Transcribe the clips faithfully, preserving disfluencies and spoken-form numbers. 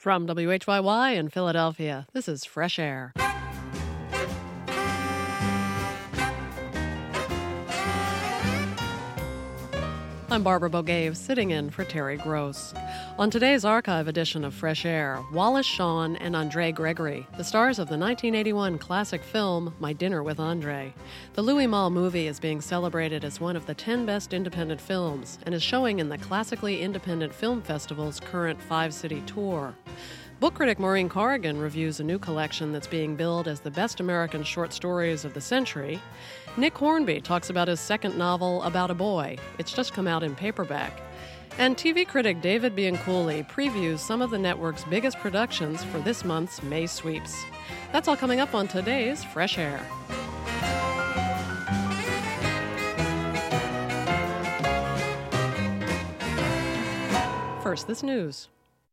From W H Y Y in Philadelphia, this is Fresh Air. I'm Barbara Bogave, sitting in for Terry Gross. On today's archive edition of Fresh Air, Wallace Shawn and Andre Gregory, the stars of the nineteen eighty-one classic film My Dinner with Andre. The Louis Malle movie is being celebrated as one of the ten best independent films and is showing in the Classically Independent Film Festival's current five-city tour. Book critic Maureen Corrigan reviews a new collection that's being billed as the best American short stories of the century. Nick Hornby talks about his second novel, About a Boy. It's just come out in paperback. And T V critic David Bianculli previews some of the network's biggest productions for this month's May sweeps. That's all coming up on today's Fresh Air. First, this news.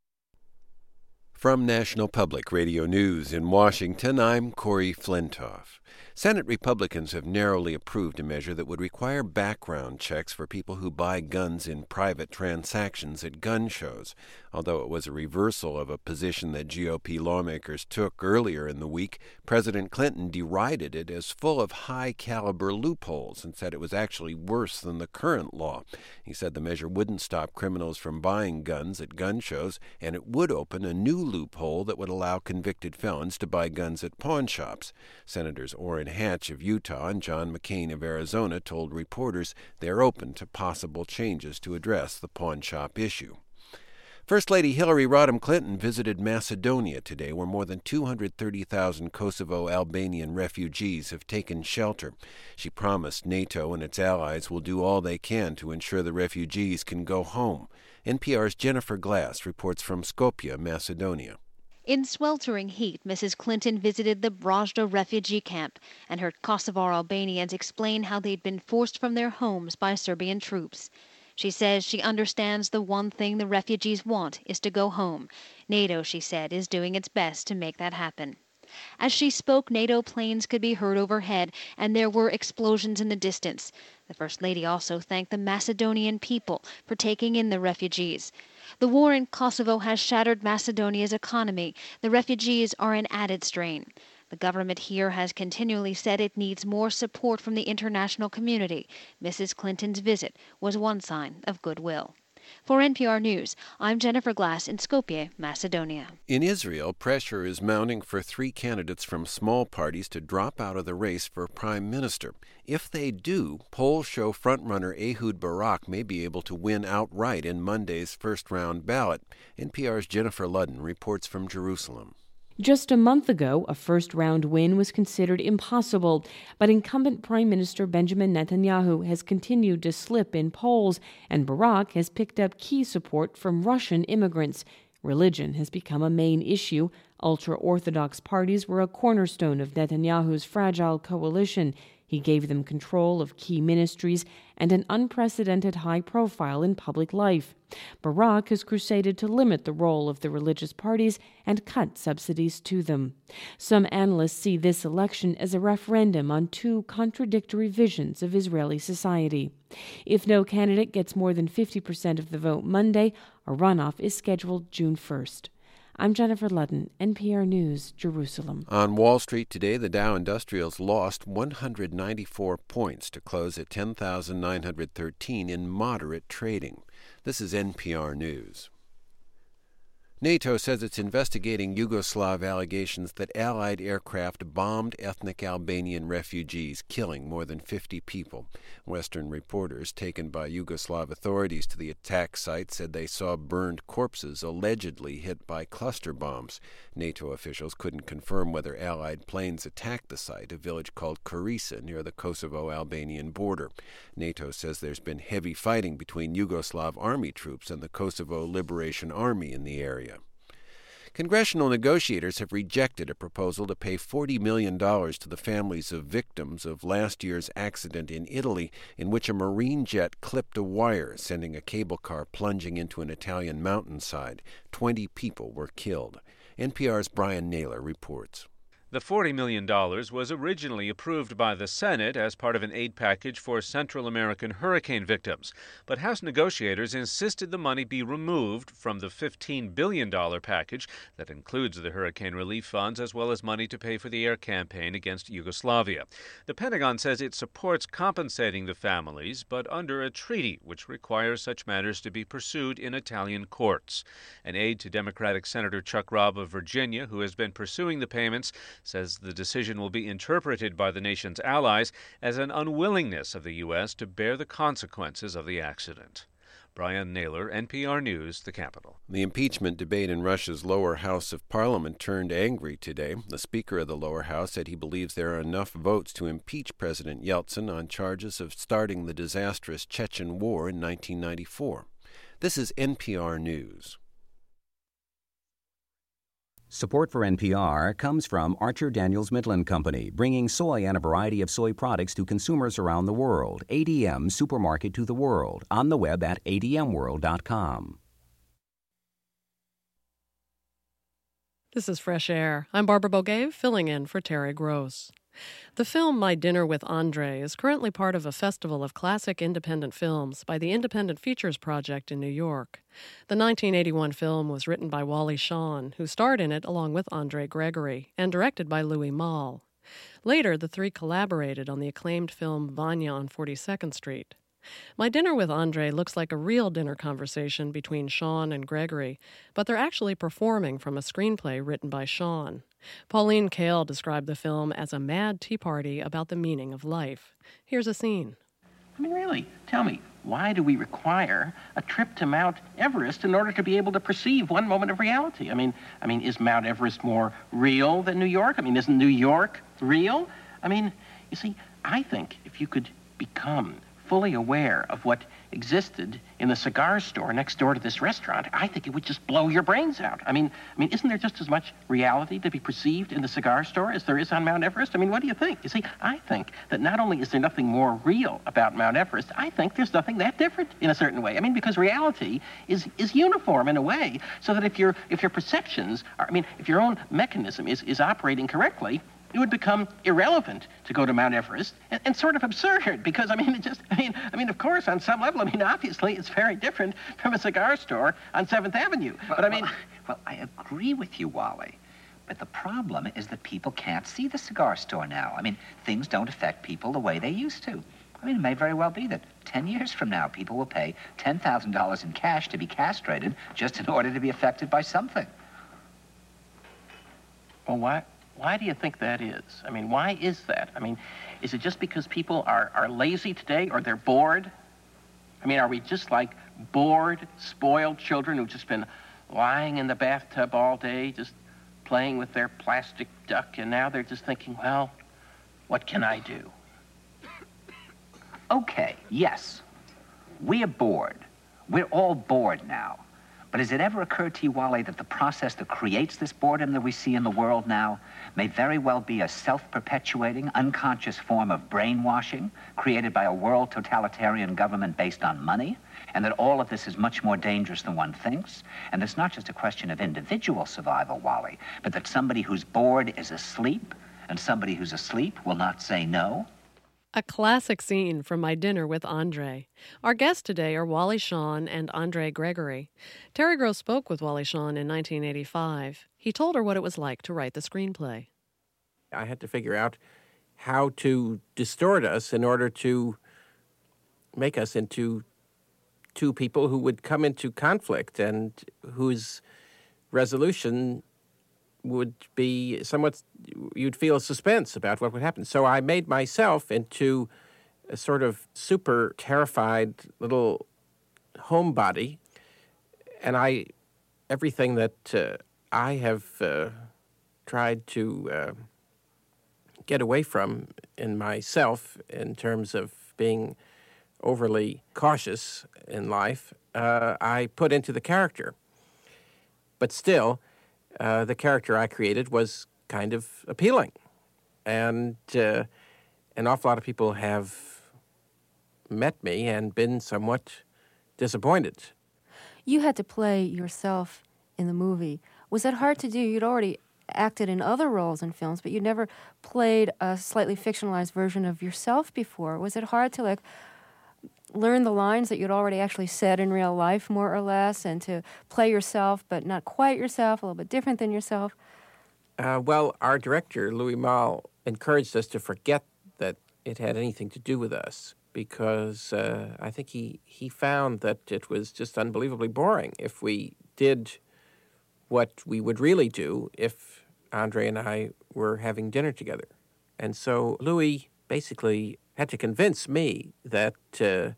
From National Public Radio News in Washington, I'm Corey Flintoff. Senate Republicans have narrowly approved a measure that would require background checks for people who buy guns in private transactions at gun shows, although it was a reversal of a position that G O P lawmakers took earlier in the week. President Clinton derided it as full of high-caliber loopholes and said it was actually worse than the current law. He said the measure wouldn't stop criminals from buying guns at gun shows, and it would open a new loophole that would allow convicted felons to buy guns at pawn shops. Senators Orrin Hatch of Utah and John McCain of Arizona told reporters they're open to possible changes to address the pawn shop issue. First Lady Hillary Rodham Clinton visited Macedonia today, where more than two hundred thirty thousand Kosovo Albanian refugees have taken shelter. She promised NATO and its allies will do all they can to ensure the refugees can go home. N P R's Jennifer Glass reports from Skopje, Macedonia. In sweltering heat, Missus Clinton visited the Brazda refugee camp and heard Kosovar Albanians explain how they'd been forced from their homes by Serbian troops. She says she understands the one thing the refugees want is to go home. NATO, she said, is doing its best to make that happen. As she spoke, NATO planes could be heard overhead, and there were explosions in the distance. The First Lady also thanked the Macedonian people for taking in the refugees. The war in Kosovo has shattered Macedonia's economy. The refugees are an added strain. The government here has continually said it needs more support from the international community. Missus Clinton's visit was one sign of goodwill. For N P R News, I'm Jennifer Glass in Skopje, Macedonia. In Israel, pressure is mounting for three candidates from small parties to drop out of the race for prime minister. If they do, polls show frontrunner Ehud Barak may be able to win outright in Monday's first-round ballot. N P R's Jennifer Ludden reports from Jerusalem. Just a month ago, a first-round win was considered impossible, but incumbent Prime Minister Benjamin Netanyahu has continued to slip in polls, and Barak has picked up key support from Russian immigrants. Religion has become a main issue. Ultra-Orthodox parties were a cornerstone of Netanyahu's fragile coalition. He gave them control of key ministries and an unprecedented high profile in public life. Barak has crusaded to limit the role of the religious parties and cut subsidies to them. Some analysts see this election as a referendum on two contradictory visions of Israeli society. If no candidate gets more than fifty percent of the vote Monday, a runoff is scheduled June first. I'm Jennifer Ludden, N P R News, Jerusalem. On Wall Street today, the Dow Industrials lost one hundred ninety-four points to close at ten thousand nine hundred thirteen in moderate trading. This is N P R News. NATO says it's investigating Yugoslav allegations that Allied aircraft bombed ethnic Albanian refugees, killing more than fifty people. Western reporters taken by Yugoslav authorities to the attack site said they saw burned corpses allegedly hit by cluster bombs. NATO officials couldn't confirm whether Allied planes attacked the site, a village called Korisa near the Kosovo-Albanian border. NATO says there's been heavy fighting between Yugoslav army troops and the Kosovo Liberation Army in the area. Congressional negotiators have rejected a proposal to pay forty million dollars to the families of victims of last year's accident in Italy in which a marine jet clipped a wire, sending a cable car plunging into an Italian mountainside. Twenty people were killed. N P R's Brian Naylor reports. The forty million dollars was originally approved by the Senate as part of an aid package for Central American hurricane victims, but House negotiators insisted the money be removed from the fifteen billion dollars package that includes the hurricane relief funds as well as money to pay for the air campaign against Yugoslavia. The Pentagon says it supports compensating the families, but under a treaty which requires such matters to be pursued in Italian courts. An aide to Democratic Senator Chuck Robb of Virginia, who has been pursuing the payments, says the decision will be interpreted by the nation's allies as an unwillingness of the U S to bear the consequences of the accident. Brian Naylor, N P R News, the Capitol. The impeachment debate in Russia's lower house of parliament turned angry today. The Speaker of the lower house said he believes there are enough votes to impeach President Yeltsin on charges of starting the disastrous Chechen War in nineteen ninety-four. This is N P R News. Support for N P R comes from Archer Daniels Midland Company, bringing soy and a variety of soy products to consumers around the world. A D M Supermarket to the world, on the web at A D M world dot com. This is Fresh Air. I'm Barbara Bogaev, filling in for Terry Gross. The film My Dinner with Andre is currently part of a festival of classic independent films by the Independent Features Project in New York. The nineteen eighty-one film was written by Wally Shawn, who starred in it along with Andre Gregory, and directed by Louis Malle. Later, the three collaborated on the acclaimed film Vanya on forty-second Street. My Dinner with Andre looks like a real dinner conversation between Shawn and Gregory, but they're actually performing from a screenplay written by Shawn. Pauline Kael described the film as a mad tea party about the meaning of life. Here's a scene. I mean, really, tell me, why do we require a trip to Mount Everest in order to be able to perceive one moment of reality? I mean, I mean, is Mount Everest more real than New York? I mean, isn't New York real? I mean, you see, I think if you could become fully aware of what existed in the cigar store next door to this restaurant, I think it would just blow your brains out. I mean, I mean, isn't there just as much reality to be perceived in the cigar store as there is on Mount Everest? I mean, what do you think? You see, I think that not only is there nothing more real about Mount Everest, I think there's nothing that different in a certain way. I mean, because reality is is uniform in a way, so that if your if your perceptions are, I mean, if your own mechanism is is operating correctly, it would become irrelevant to go to Mount Everest and, and sort of absurd because, I mean, it just, I mean, I mean, of course, on some level, I mean, obviously, it's very different from a cigar store on seventh Avenue. Well, but I mean... Well, well, I agree with you, Wally. But the problem is that people can't see the cigar store now. I mean, things don't affect people the way they used to. I mean, it may very well be that ten years from now, people will pay ten thousand dollars in cash to be castrated just in order to be affected by something. Well, why... Why do you think that is? I mean, why is that? I mean, is it just because people are, are lazy today or they're bored? I mean, are we just like bored, spoiled children who've just been lying in the bathtub all day, just playing with their plastic duck, and now they're just thinking, well, what can I do? Okay, yes. We are bored. We're all bored now. But has it ever occurred to you, Wally, that the process that creates this boredom that we see in the world now may very well be a self-perpetuating, unconscious form of brainwashing created by a world totalitarian government based on money, and that all of this is much more dangerous than one thinks, and it's not just a question of individual survival, Wally, but that somebody who's bored is asleep, and somebody who's asleep will not say no? A classic scene from My Dinner with Andre. Our guests today are Wally Shawn and Andre Gregory. Terry Gross spoke with Wally Shawn in nineteen eighty-five. He told her what it was like to write the screenplay. I had to figure out how to distort us in order to make us into two people who would come into conflict and whose resolution would be somewhat, you'd feel a suspense about what would happen. So I made myself into a sort of super terrified little homebody, and I, everything that uh, I have uh, tried to uh, get away from in myself in terms of being overly cautious in life, uh, I put into the character. But still, Uh, the character I created was kind of appealing. And uh, an awful lot of people have met me and been somewhat disappointed. You had to play yourself in the movie. Was that hard to do? You'd already acted in other roles in films, but you never played a slightly fictionalized version of yourself before. Was it hard to, like, learn the lines that you'd already actually said in real life, more or less, and to play yourself, but not quite yourself, a little bit different than yourself? Uh, well, our director, Louis Malle, encouraged us to forget that it had anything to do with us, because uh, I think he, he found that it was just unbelievably boring if we did what we would really do if Andre and I were having dinner together. And so Louis basically had to convince me that uh,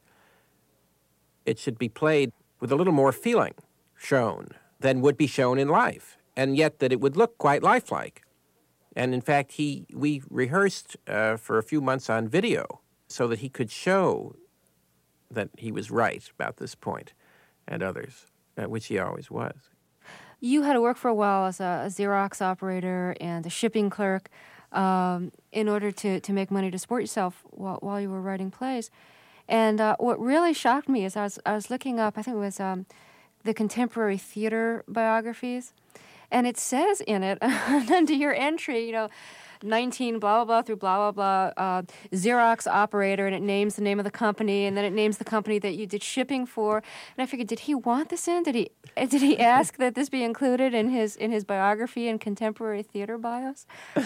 it should be played with a little more feeling shown than would be shown in life, and yet that it would look quite lifelike. And in fact, he we rehearsed uh, for a few months on video so that he could show that he was right about this point and others, uh, which he always was. You had to work for a while as a, a Xerox operator and a shipping clerk um, in order to, to make money to support yourself while, while you were writing plays. And uh, what really shocked me is I was, I was looking up, I think it was um, the contemporary theater biographies, and it says in it, under your entry, you know, nineteen blah, blah, blah through blah, blah, blah, uh, Xerox operator, and it names the name of the company, and then it names the company that you did shipping for. And I figured, did he want this in? Did he did he ask that this be included in his in his biography and contemporary theater bios?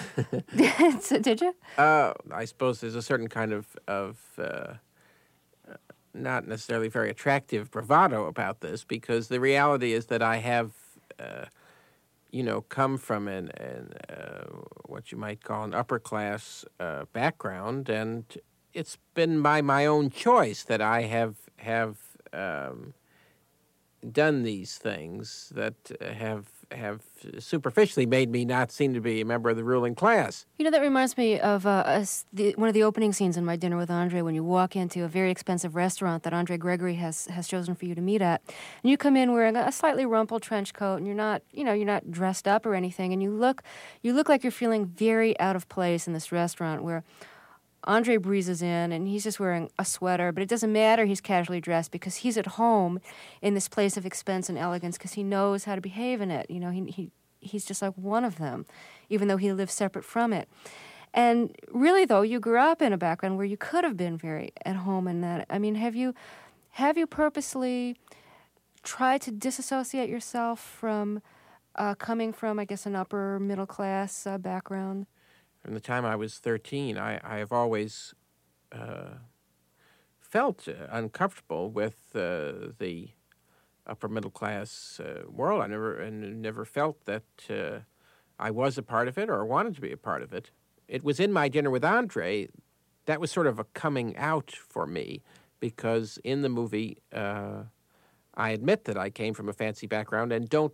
So, did you? Uh, I suppose there's a certain kind of, of uh, not necessarily very attractive bravado about this, because the reality is that I have... Uh, you know, come from an, an uh, what you might call an upper class uh, background, and it's been by my own choice that I have have um, done these things that have have superficially made me not seem to be a member of the ruling class. You know, that reminds me of uh, us, the, one of the opening scenes in My Dinner with Andre, when you walk into a very expensive restaurant that Andre Gregory has has chosen for you to meet at, and you come in wearing a slightly rumpled trench coat, and you're not, you know, you're not dressed up or anything, and you look, you look like you're feeling very out of place in this restaurant where Andre breezes in, and he's just wearing a sweater, but it doesn't matter, he's casually dressed, because he's at home in this place of expense and elegance, because he knows how to behave in it. You know, he, he he's just like one of them, even though he lives separate from it. And really, though, you grew up in a background where you could have been very at home in that. I mean, have you, have you purposely tried to disassociate yourself from uh, coming from, I guess, an upper middle class uh, background? From the time I was thirteen, I, I have always uh, felt uh, uncomfortable with uh, the upper middle class uh, world. I never and never felt that uh, I was a part of it or wanted to be a part of it. It was in My Dinner with Andre that was sort of a coming out for me, because in the movie uh, I admit that I came from a fancy background and don't.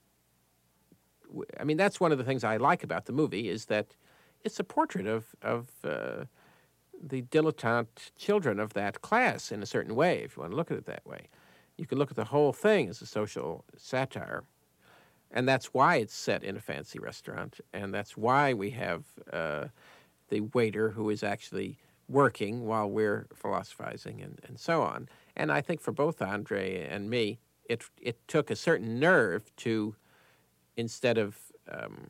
I mean, that's one of the things I like about the movie, is that it's a portrait of, of uh, the dilettante children of that class in a certain way, if you want to look at it that way. You can look at the whole thing as a social satire. And that's why it's set in a fancy restaurant, and that's why we have uh, the waiter who is actually working while we're philosophizing and, and so on. And I think for both Andre and me, it, it took a certain nerve to, instead of... Um,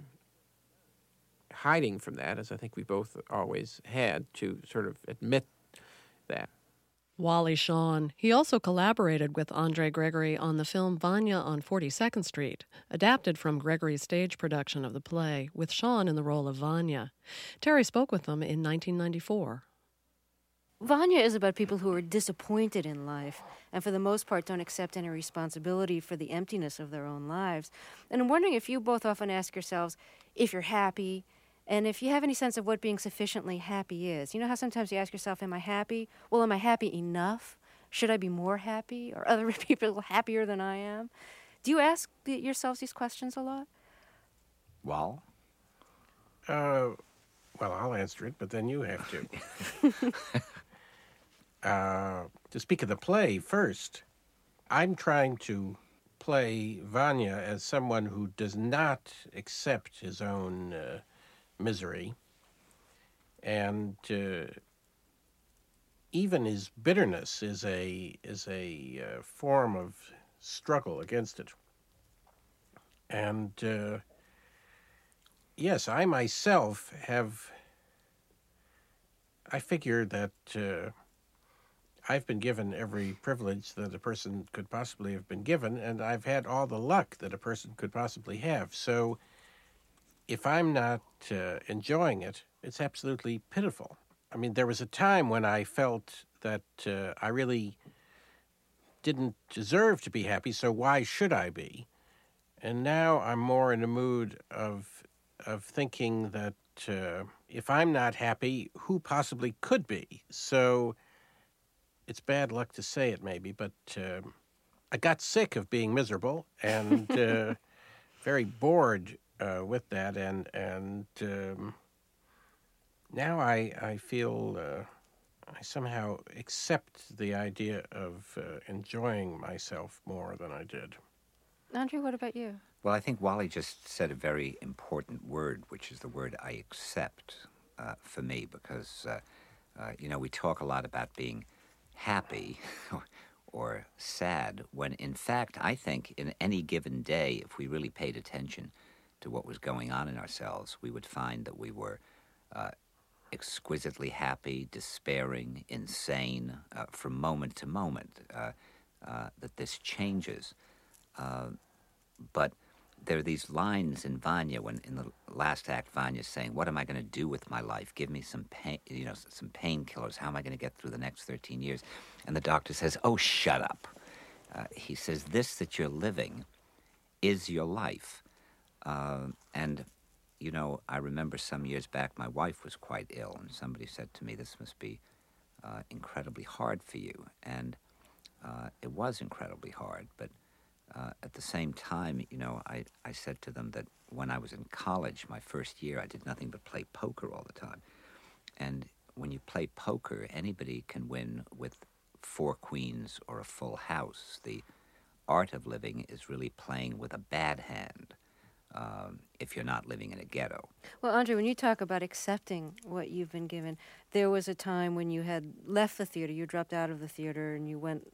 hiding from that, as I think we both always had, to sort of admit that. Wally Shawn. He also collaborated with Andre Gregory on the film Vanya on forty-second Street, adapted from Gregory's stage production of the play, with Shawn in the role of Vanya. Terry spoke with them in nineteen ninety-four. Vanya is about people who are disappointed in life and for the most part don't accept any responsibility for the emptiness of their own lives. And I'm wondering if you both often ask yourselves if you're happy, and if you have any sense of what being sufficiently happy is. You know how sometimes you ask yourself, am I happy? Well, am I happy enough? Should I be more happy? Are other people happier than I am? Do you ask yourselves these questions a lot? Well? Uh, well, I'll answer it, but then you have to. uh, to speak of the play first, I'm trying to play Vanya as someone who does not accept his own uh, misery, and uh, even his bitterness is a is a uh, form of struggle against it. And uh, yes, I myself have, I figure that uh, I've been given every privilege that a person could possibly have been given, and I've had all the luck that a person could possibly have. So if I'm not uh, enjoying it, it's absolutely pitiful. I mean, there was a time when I felt that uh, I really didn't deserve to be happy, so why should I be? And now I'm more in a mood of of thinking that uh, if I'm not happy, who possibly could be? So it's bad luck to say it, maybe, but uh, I got sick of being miserable and uh, very bored uh, with that, and and um, now I I feel uh, I somehow accept the idea of uh, enjoying myself more than I did. Andre, what about you? Well, I think Wally just said a very important word, which is the word I accept uh, for me, because, uh, uh, you know, we talk a lot about being happy or, or sad, when in fact, I think in any given day, if we really paid attention to what was going on in ourselves, we would find that we were uh, exquisitely happy, despairing, insane, uh, from moment to moment, uh, uh, that this changes. Uh, but there are these lines in Vanya, when in the last act, Vanya's saying, what am I going to do with my life? Give me some pain, you know, some painkillers. How am I going to get through the next thirteen years? And the doctor says, oh, shut up. Uh, he says, this that you're living is your life. Uh, and, you know, I remember some years back, my wife was quite ill, and somebody said to me, this must be uh, incredibly hard for you. And uh, it was incredibly hard, but Uh, at the same time, you know, I, I said to them that when I was in college, my first year, I did nothing but play poker all the time. And when you play poker, anybody can win with four queens or a full house. The art of living is really playing with a bad hand um, if you're not living in a ghetto. Well, Andre, when you talk about accepting what you've been given, there was a time when you had left the theater, you dropped out of the theater, and you went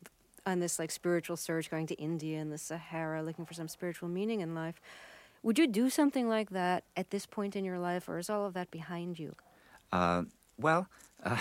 on this like spiritual search, going to India and the Sahara, looking for some spiritual meaning in life. Would you do something like that at this point in your life, or is all of that behind you? Uh, well, uh,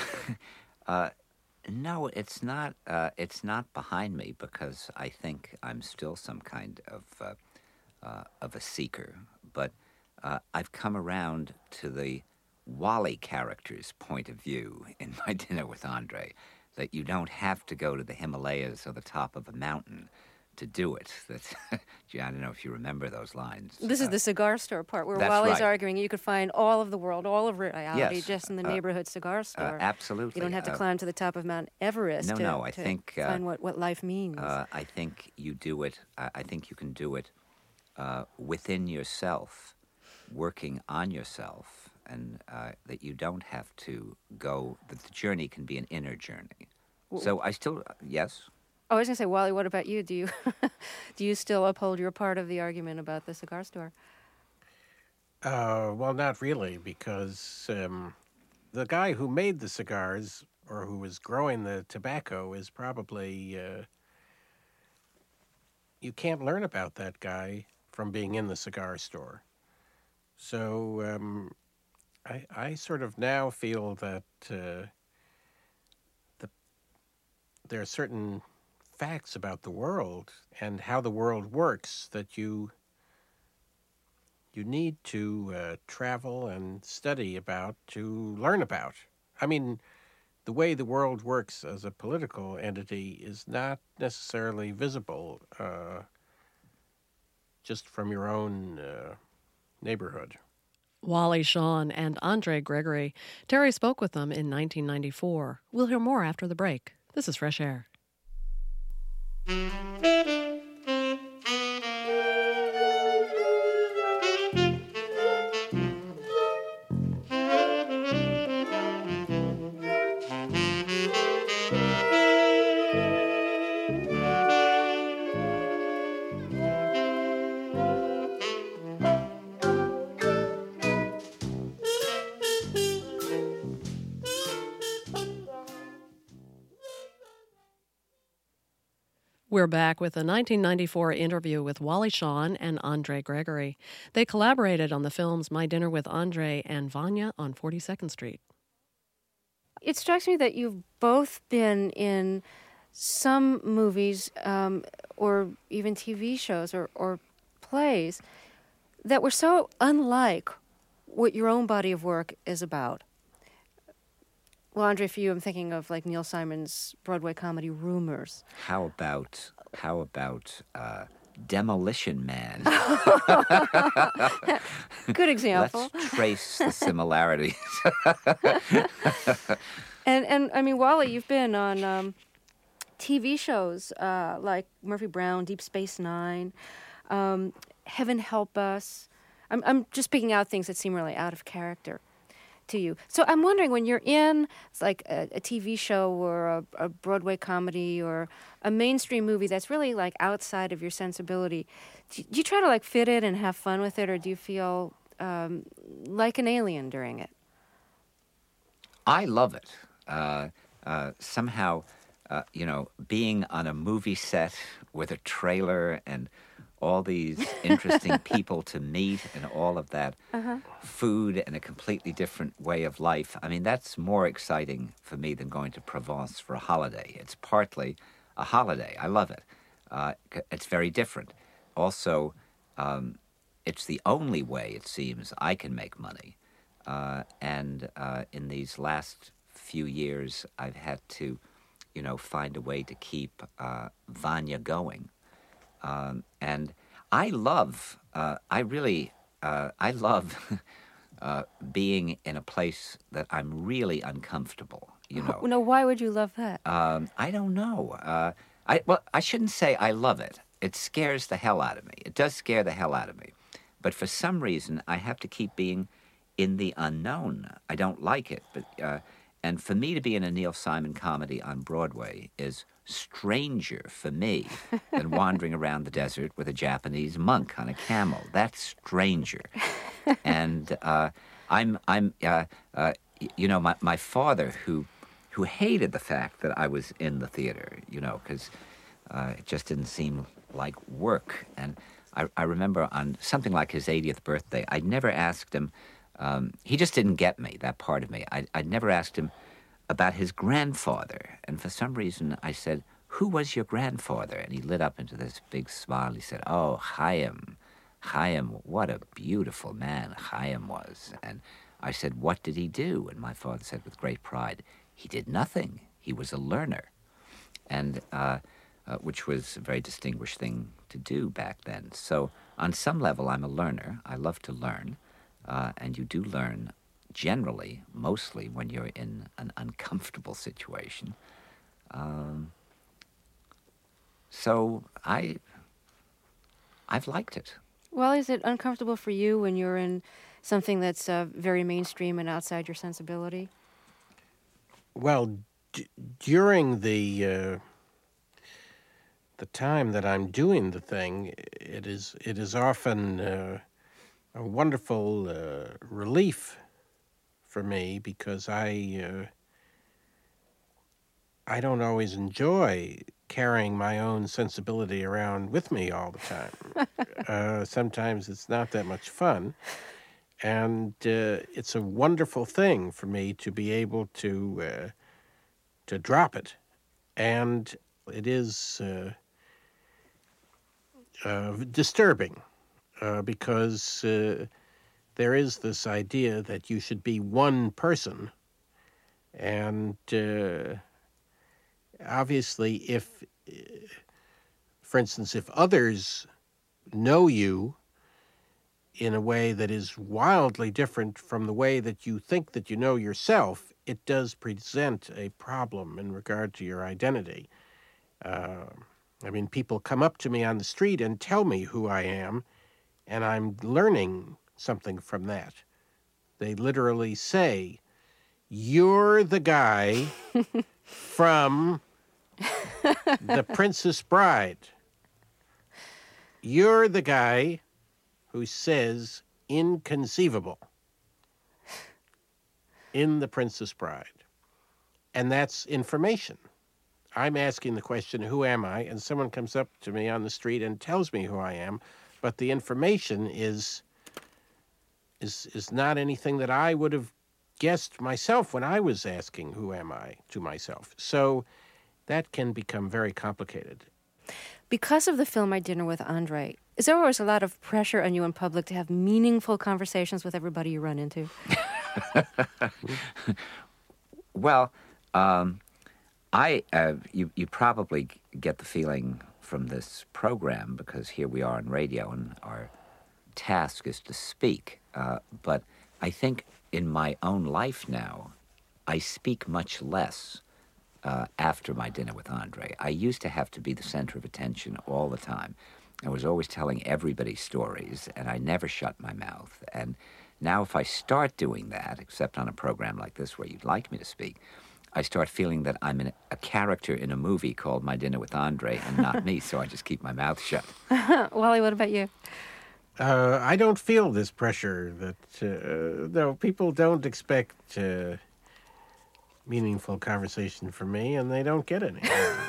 uh, no, it's not. Uh, it's not behind me, because I think I'm still some kind of uh, uh, of a seeker. But uh, I've come around to the Wally character's point of view in My Dinner with Andre, that you don't have to go to the Himalayas or the top of a mountain to do it. That, gee, I don't know if you remember those lines. This is uh, the cigar store part where that's Wally's right. arguing you could find all of the world, all of reality, Yes, just in the uh, neighborhood cigar store. Uh, absolutely. You don't have to Uh, climb to the top of Mount Everest no, to, no, I to think, uh, find what, what life means. Uh, I think you do it, I I think you can do it uh, within yourself, working on yourself, and uh, that you don't have to go, that the journey can be an inner journey. So I still, yes? Oh, I was going to say, Wally, what about you? Do you do you still uphold your part of the argument about the cigar store? Uh, well, not really, because um, the guy who made the cigars, or who was growing the tobacco, is probably... Uh, you can't learn about that guy from being in the cigar store. So um, I, I sort of now feel that uh, the, there are certain facts about the world and how the world works that you you need to uh, travel and study about to learn about. I mean, the way the world works as a political entity is not necessarily visible uh, just from your own uh, neighborhood. Wally Shawn and Andre Gregory. Terry spoke with them in nineteen ninety-four. We'll hear more after the break. This is Fresh Air. We're back with a nineteen ninety-four interview with Wally Shawn and Andre Gregory. They collaborated on the films My Dinner with Andre and Vanya on forty-second Street. It strikes me that you've both been in some movies um, or even T V shows or, or plays that were so unlike what your own body of work is about. Well, Andre, for you, I'm thinking of like Neil Simon's Broadway comedy Rumors. How about how about uh, Demolition Man? Good example. Let's trace the similarities. and and I mean, Wally, you've been on um, T V shows uh, like Murphy Brown, Deep Space Nine, um, Heaven Help Us. I'm I'm just picking out things that seem really out of character to you. So I'm wondering, when you're in it's like a, a T V show or a, a Broadway comedy or a mainstream movie that's really like outside of your sensibility, do you, do you try to like fit it and have fun with it, or do you feel um, like an alien during it? I love it. Uh, uh, somehow, uh, you know, being on a movie set with a trailer and all these interesting people to meet and all of that uh-huh. food and a completely different way of life. I mean, that's more exciting for me than going to Provence for a holiday. It's partly a holiday. I love it. Uh, it's very different. Also, um, it's the only way, it seems, I can make money. Uh, and uh, in these last few years, I've had to, you know, find a way to keep uh, Vanya going. Um, and I love, uh, I really, uh, I love uh, being in a place that I'm really uncomfortable, you know. No, why would you love that? Um, I don't know. Uh, I well, I shouldn't say I love it. It scares the hell out of me. It does scare the hell out of me. But for some reason, I have to keep being in the unknown. I don't like it. But uh, and for me to be in a Neil Simon comedy on Broadway is stranger for me than wandering around the desert with a Japanese monk on a camel. That's stranger. And uh, I'm, I'm, uh, uh, you know, my, my father, who, who hated the fact that I was in the theater, you know, because uh, it just didn't seem like work. And I, I remember on something like his eightieth birthday, I never asked him. Um, he just didn't get me, that part of me. I, I'd never asked him about his grandfather. And for some reason, I said, "Who was your grandfather?" And he lit up into this big smile. He said, "Oh, Chaim. Chaim, what a beautiful man Chaim was." And I said, "What did he do?" And my father said with great pride, "He did nothing. He was a learner." And uh, uh, which was a very distinguished thing to do back then. So on some level, I'm a learner. I love to learn. Uh, and you do learn generally, mostly when you're in an uncomfortable situation. Um, so I, I've liked it. Well, is it uncomfortable for you when you're in something that's uh, very mainstream and outside your sensibility? Well, d- during the uh, the time that I'm doing the thing, it is it is often uh, a wonderful uh, relief for me, because I uh, I don't always enjoy carrying my own sensibility around with me all the time. uh, sometimes it's not that much fun, and uh, it's a wonderful thing for me to be able to uh, to drop it, and it is uh, uh, disturbing uh, because uh, there is this idea that you should be one person, and uh, obviously if, for instance, if others know you in a way that is wildly different from the way that you think that you know yourself, it does present a problem in regard to your identity. Uh, I mean, people come up to me on the street and tell me who I am, and I'm learning something from that. They literally say, "You're the guy from The Princess Bride. You're the guy who says inconceivable in The Princess Bride." And that's information. I'm asking the question, who am I? And someone comes up to me on the street and tells me who I am, but the information is is is not anything that I would have guessed myself when I was asking who am I to myself. So that can become very complicated. Because of the film My Dinner with Andre, is there always a lot of pressure on you in public to have meaningful conversations with everybody you run into? Well, um, I uh, you you probably get the feeling from this program, because here we are on radio and our task is to speak. Uh, but I think in my own life now, I speak much less uh, after My Dinner with Andre. I used to have to be the center of attention all the time. I was always telling everybody stories, and I never shut my mouth. And now if I start doing that, except on a program like this where you'd like me to speak, I start feeling that I'm in a, a character in a movie called My Dinner with Andre and not me, so I just keep my mouth shut. Wally, what about you? Uh, I don't feel this pressure that, uh, no, people don't expect uh, meaningful conversation from me, and they don't get any.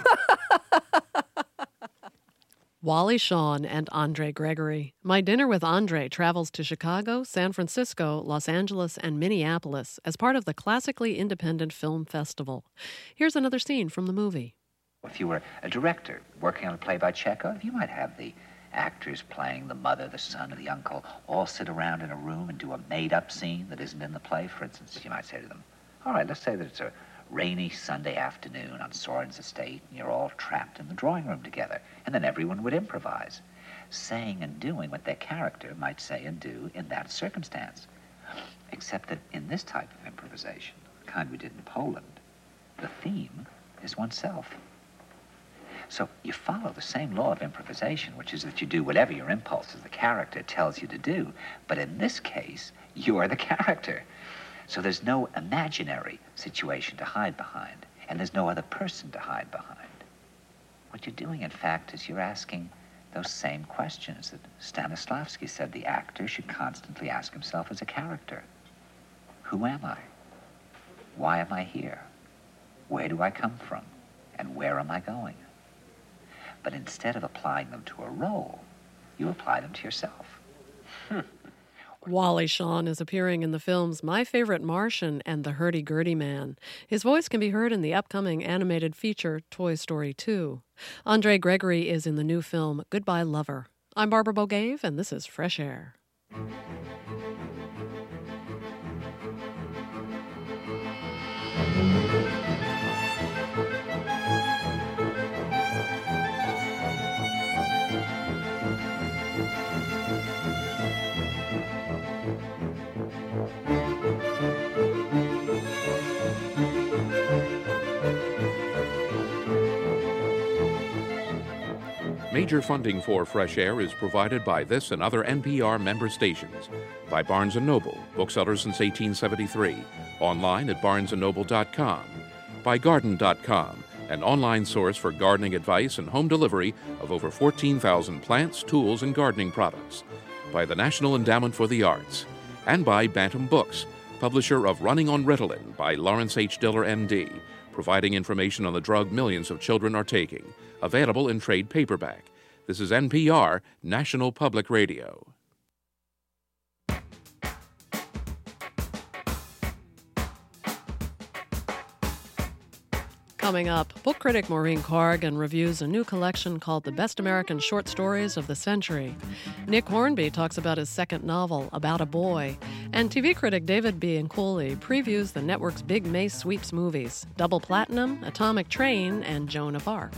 Wally Shawn and Andre Gregory. My Dinner with Andre travels to Chicago, San Francisco, Los Angeles, and Minneapolis as part of the Classically Independent Film Festival. Here's another scene from the movie. If you were a director working on a play by Chekhov, you might have the actors playing the mother, the son, or the uncle all sit around in a room and do a made-up scene that isn't in the play. For instance, you might say to them, all right, let's say that it's a rainy Sunday afternoon on Soren's estate, and you're all trapped in the drawing room together. And then everyone would improvise, saying and doing what their character might say and do in that circumstance. Except that in this type of improvisation, the kind we did in Poland, the theme is oneself. So you follow the same law of improvisation, which is that you do whatever your impulse as the character tells you to do. But in this case, you're the character. So there's no imaginary situation to hide behind, and there's no other person to hide behind. What you're doing, in fact, is you're asking those same questions that Stanislavski said the actor should constantly ask himself as a character. Who am I? Why am I here? Where do I come from? And where am I going? But instead of applying them to a role, you apply them to yourself. Hmm. Wally Shawn is appearing in the films My Favorite Martian and The Hurdy-Gurdy Man. His voice can be heard in the upcoming animated feature Toy Story two. Andre Gregory is in the new film Goodbye Lover. I'm Barbara Bogave, and this is Fresh Air. Major funding for Fresh Air is provided by this and other N P R member stations, by Barnes and Noble, bookseller since eighteen seventy-three, online at barnes and noble dot com, by garden dot com, an online source for gardening advice and home delivery of over fourteen thousand plants, tools, and gardening products, by the National Endowment for the Arts, and by Bantam Books, publisher of Running on Ritalin by Lawrence H. Diller, M D, providing information on the drug millions of children are taking. Available in trade paperback. This is N P R, National Public Radio. Coming up, book critic Maureen Corrigan reviews a new collection called The Best American Short Stories of the Century. Nick Hornby talks about his second novel, About a Boy. And T V critic David Bianculli previews the network's big May sweeps movies, Double Platinum, Atomic Train, and Joan of Arc.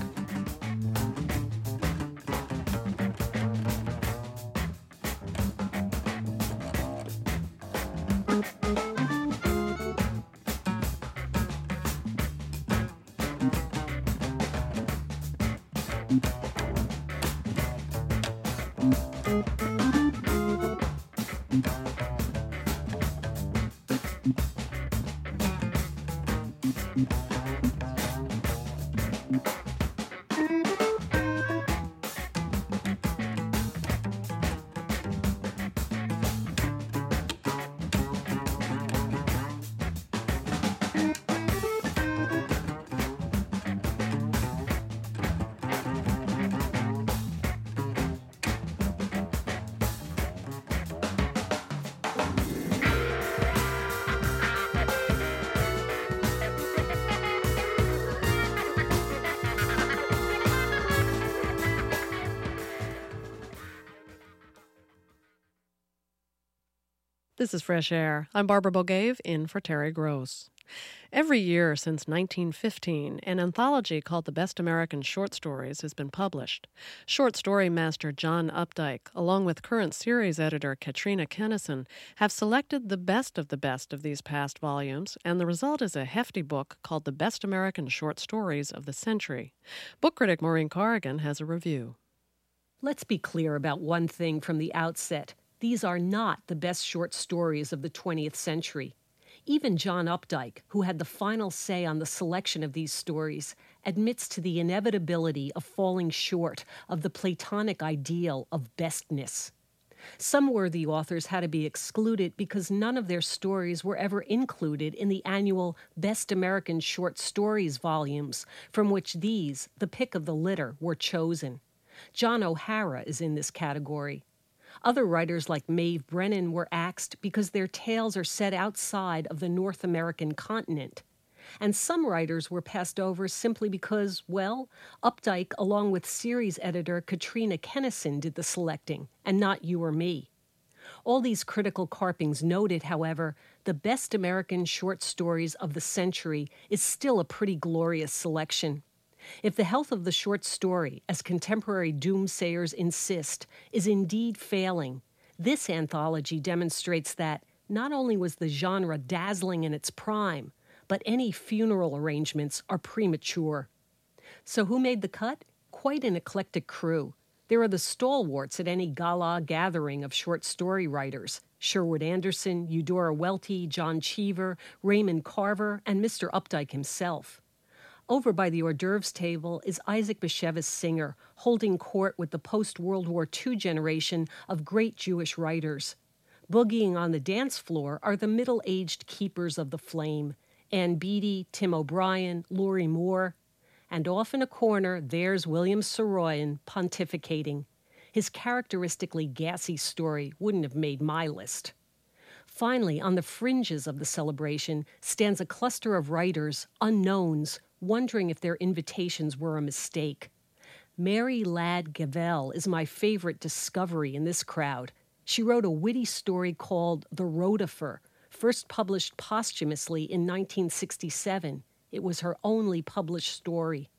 This is Fresh Air. I'm Barbara Bogave, in for Terry Gross. Every year since nineteen fifteen, an anthology called The Best American Short Stories has been published. Short story master John Updike, along with current series editor Katrina Kennison, have selected the best of the best of these past volumes, and the result is a hefty book called The Best American Short Stories of the Century. Book critic Maureen Corrigan has a review. Let's be clear about one thing from the outset. These are not the best short stories of the twentieth century. Even John Updike, who had the final say on the selection of these stories, admits to the inevitability of falling short of the Platonic ideal of bestness. Some worthy authors had to be excluded because none of their stories were ever included in the annual Best American Short Stories volumes, from which these, the pick of the litter, were chosen. John O'Hara is in this category. Other writers like Maeve Brennan were axed because their tales are set outside of the North American continent. And some writers were passed over simply because, well, Updike, along with series editor Katrina Kennison, did the selecting, and not you or me. All these critical carpings noted, however, the Best American Short Stories of the Century is still a pretty glorious selection. If the health of the short story, as contemporary doomsayers insist, is indeed failing, this anthology demonstrates that not only was the genre dazzling in its prime, but any funeral arrangements are premature. So who made the cut? Quite an eclectic crew. There are the stalwarts at any gala gathering of short story writers: Sherwood Anderson, Eudora Welty, John Cheever, Raymond Carver, and Mister Updike himself. Over by the hors d'oeuvres table is Isaac Bashevis Singer, holding court with the post-World War Two generation of great Jewish writers. Boogieing on the dance floor are the middle-aged keepers of the flame: Ann Beattie, Tim O'Brien, Laurie Moore. And off in a corner, there's William Saroyan pontificating. His characteristically gassy story wouldn't have made my list. Finally, on the fringes of the celebration stands a cluster of writers, unknowns, wondering if their invitations were a mistake. Mary Ladd Gavelle is my favorite discovery in this crowd. She wrote a witty story called The Rotifer, first published posthumously in nineteen sixty-seven. It was her only published story.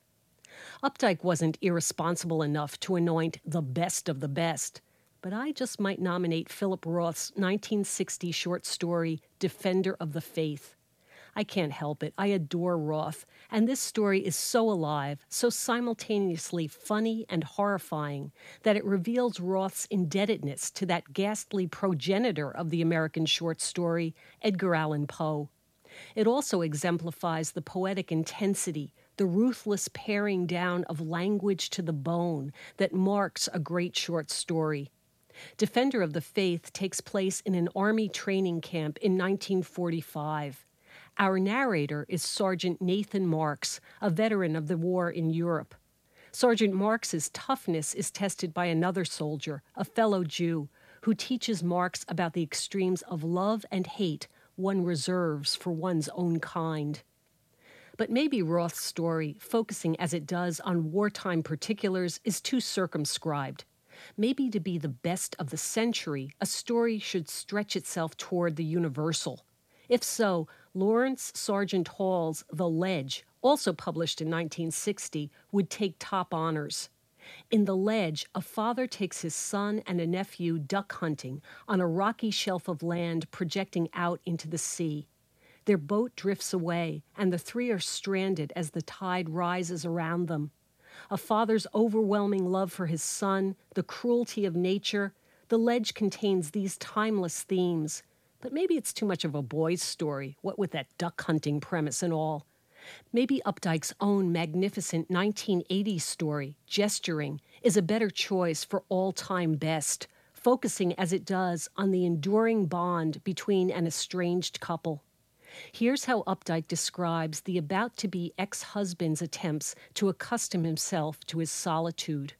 Updike wasn't irresponsible enough to anoint the best of the best, but I just might nominate Philip Roth's nineteen sixty short story, Defender of the Faith. I can't help it. I adore Roth, and this story is so alive, so simultaneously funny and horrifying, that it reveals Roth's indebtedness to that ghastly progenitor of the American short story, Edgar Allan Poe. It also exemplifies the poetic intensity, the ruthless paring down of language to the bone that marks a great short story. Defender of the Faith takes place in an army training camp in nineteen forty-five. Our narrator is Sergeant Nathan Marks, a veteran of the war in Europe. Sergeant Marks's toughness is tested by another soldier, a fellow Jew, who teaches Marks about the extremes of love and hate one reserves for one's own kind. But maybe Roth's story, focusing as it does on wartime particulars, is too circumscribed. Maybe to be the best of the century, a story should stretch itself toward the universal. If so, Lawrence Sargent Hall's The Ledge, also published in nineteen sixty, would take top honors. In The Ledge, a father takes his son and a nephew duck hunting on a rocky shelf of land projecting out into the sea. Their boat drifts away, and the three are stranded as the tide rises around them. A father's overwhelming love for his son, the cruelty of nature. The Ledge contains these timeless themes. But maybe it's too much of a boy's story, what with that duck hunting premise and all. Maybe Updike's own magnificent nineteen eighties story, Gesturing, is a better choice for all-time best, focusing as it does on the enduring bond between an estranged couple. Here's how Updike describes the about-to-be ex-husband's attempts to accustom himself to his solitude.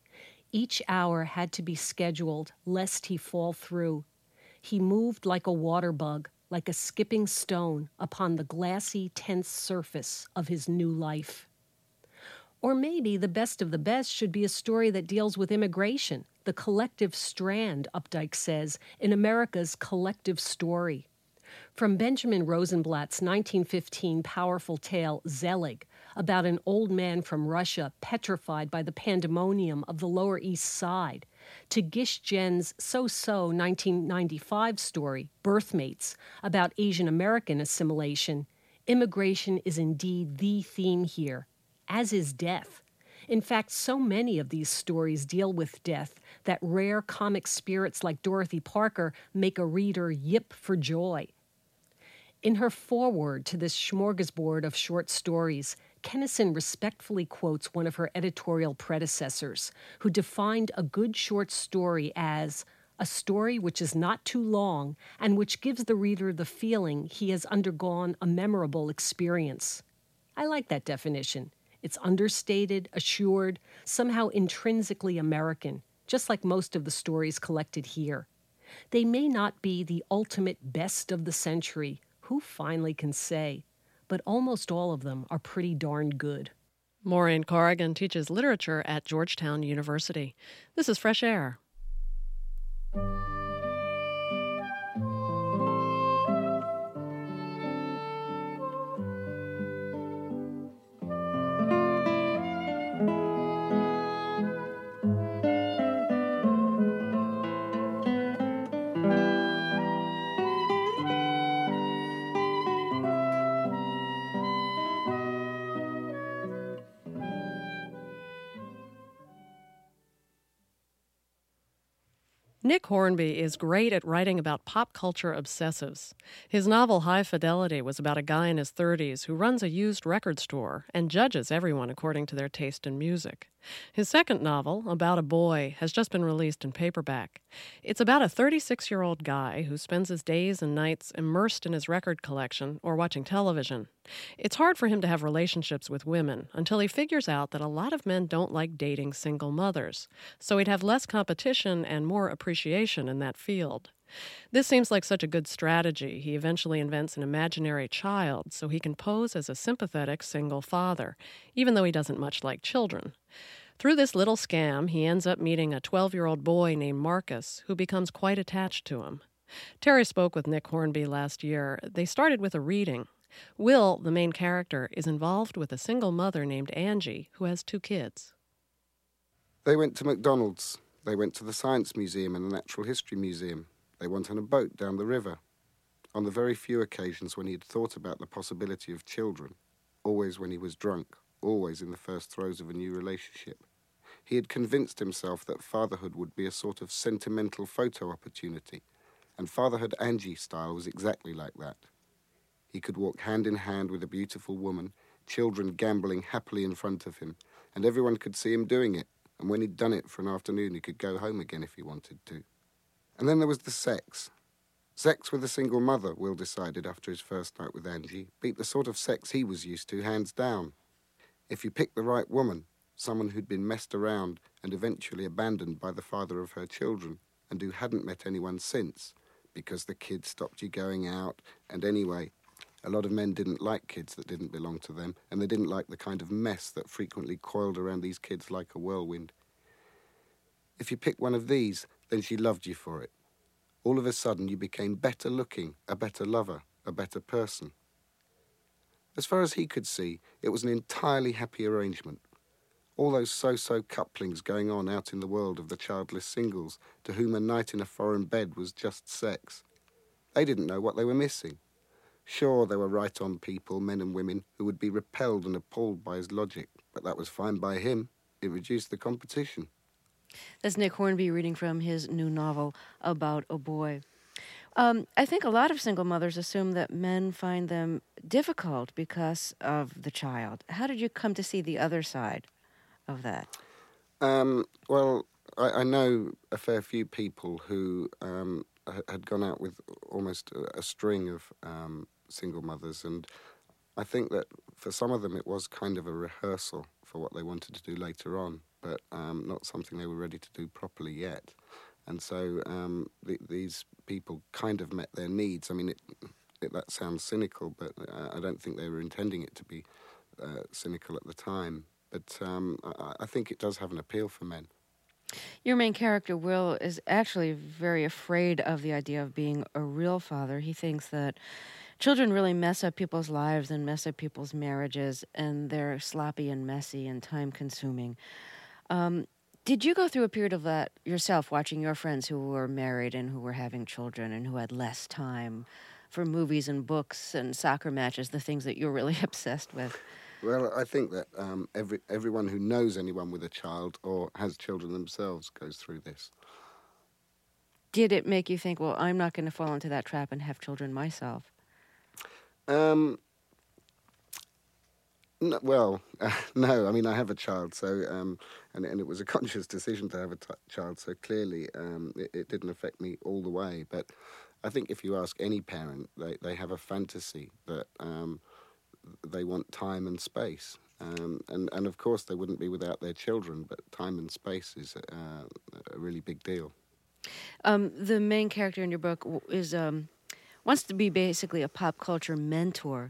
Each hour had to be scheduled, lest he fall through. He moved like a water bug, like a skipping stone upon the glassy, tense surface of his new life. Or maybe the best of the best should be a story that deals with immigration, the collective strand, Updike says, in America's collective story. From Benjamin Rosenblatt's nineteen fifteen powerful tale, Zelig, about an old man from Russia petrified by the pandemonium of the Lower East Side, to Gish Jen's so-so nineteen ninety-five story, Birthmates, about Asian American assimilation, immigration is indeed the theme here, as is death. In fact, so many of these stories deal with death that rare comic spirits like Dorothy Parker make a reader yip for joy. In her foreword to this smorgasbord of short stories, Kennison respectfully quotes one of her editorial predecessors, who defined a good short story as a story which is not too long and which gives the reader the feeling he has undergone a memorable experience. I like that definition. It's understated, assured, somehow intrinsically American, just like most of the stories collected here. They may not be the ultimate best of the century, who finally can say? But almost all of them are pretty darn good. Maureen Corrigan teaches literature at Georgetown University. This is Fresh Air. Nick Hornby is great at writing about pop culture obsessives. His novel High Fidelity was about a guy in his thirties who runs a used record store and judges everyone according to their taste in music. His second novel, About a Boy, has just been released in paperback. It's about a thirty-six-year-old guy who spends his days and nights immersed in his record collection or watching television. It's hard for him to have relationships with women until he figures out that a lot of men don't like dating single mothers, so he'd have less competition and more appreciation in that field. This seems like such a good strategy. He eventually invents an imaginary child so he can pose as a sympathetic single father, even though he doesn't much like children. Through this little scam, he ends up meeting a twelve-year-old boy named Marcus, who becomes quite attached to him. Terry spoke with Nick Hornby last year. They started with a reading. Will, the main character, is involved with a single mother named Angie, who has two kids. They went to McDonald's. They went to the Science Museum and the Natural History Museum. They went on a boat down the river. On the very few occasions when he had thought about the possibility of children, always when he was drunk, always in the first throes of a new relationship, he had convinced himself that fatherhood would be a sort of sentimental photo opportunity, and fatherhood Angie style was exactly like that. He could walk hand in hand with a beautiful woman, children gambling happily in front of him, and everyone could see him doing it, and when he'd done it for an afternoon, he could go home again if he wanted to. And then there was the sex. Sex with a single mother, Will decided after his first night with Angie, beat the sort of sex he was used to, hands down. If you picked the right woman, someone who'd been messed around and eventually abandoned by the father of her children, and who hadn't met anyone since, because the kids stopped you going out, and anyway, a lot of men didn't like kids that didn't belong to them, and they didn't like the kind of mess that frequently coiled around these kids like a whirlwind. If you picked one of these, then she loved you for it. All of a sudden, you became better looking, a better lover, a better person. As far as he could see, it was an entirely happy arrangement. All those so-so couplings going on out in the world of the childless singles, to whom a night in a foreign bed was just sex. They didn't know what they were missing. Sure, there were right-on people, men and women, who would be repelled and appalled by his logic, but that was fine by him. It reduced the competition. That's Nick Hornby reading from his new novel, About a Boy. Um, I think a lot of single mothers assume that men find them difficult because of the child. How did you come to see the other side of that? Um, well, I, I know a fair few people who um, had gone out with almost a, a string of um, single mothers, and I think that for some of them it was kind of a rehearsal for what they wanted to do later on, but um, not something they were ready to do properly yet. And so um, the, these people kind of met their needs. I mean, it, it, that sounds cynical, but uh, I don't think they were intending it to be uh, cynical at the time. But um, I, I think it does have an appeal for men. Your main character, Will, is actually very afraid of the idea of being a real father. He thinks that children really mess up people's lives and mess up people's marriages, and they're sloppy and messy and time-consuming. Um, did you go through a period of that yourself, watching your friends who were married and who were having children and who had less time for movies and books and soccer matches, the things that you're really obsessed with? Well, I think that um, every everyone who knows anyone with a child or has children themselves goes through this. Did it make you think, well, I'm not going to fall into that trap and have children myself? Um. No, well, uh, no. I mean, I have a child, so um, and and it was a conscious decision to have a t- child. So clearly, um, it, it didn't affect me all the way. But I think if you ask any parent, they they have a fantasy that um, they want time and space, um, and and of course they wouldn't be without their children. But time and space is uh, a really big deal. Um, the main character in your book is um, wants to be basically a pop culture mentor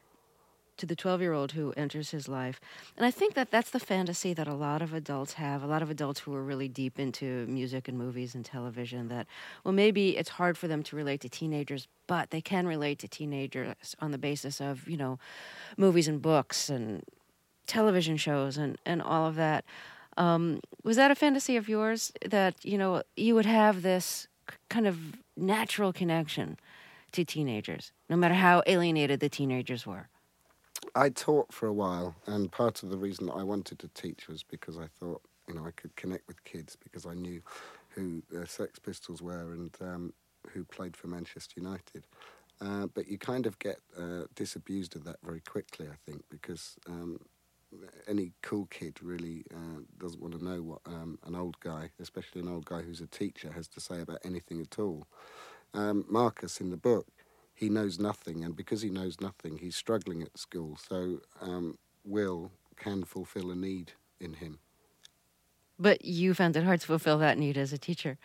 to the twelve-year-old who enters his life. And I think that that's the fantasy that a lot of adults have, a lot of adults who are really deep into music and movies and television, that, well, maybe it's hard for them to relate to teenagers, but they can relate to teenagers on the basis of, you know, movies and books and television shows and, and all of that. Um, was that a fantasy of yours, that, you know, you would have this kind of natural connection to teenagers, no matter how alienated the teenagers were? I taught for a while, and part of the reason that I wanted to teach was because I thought, you know, I could connect with kids because I knew who the Sex Pistols were and um, who played for Manchester United. Uh, but you kind of get uh, disabused of that very quickly, I think, because um, any cool kid really uh, doesn't want to know what um, an old guy, especially an old guy who's a teacher, has to say about anything at all. Um, Marcus, in the book, he knows nothing, and because he knows nothing, he's struggling at school. So um, Will can fulfill a need in him. But you found it hard to fulfill that need as a teacher.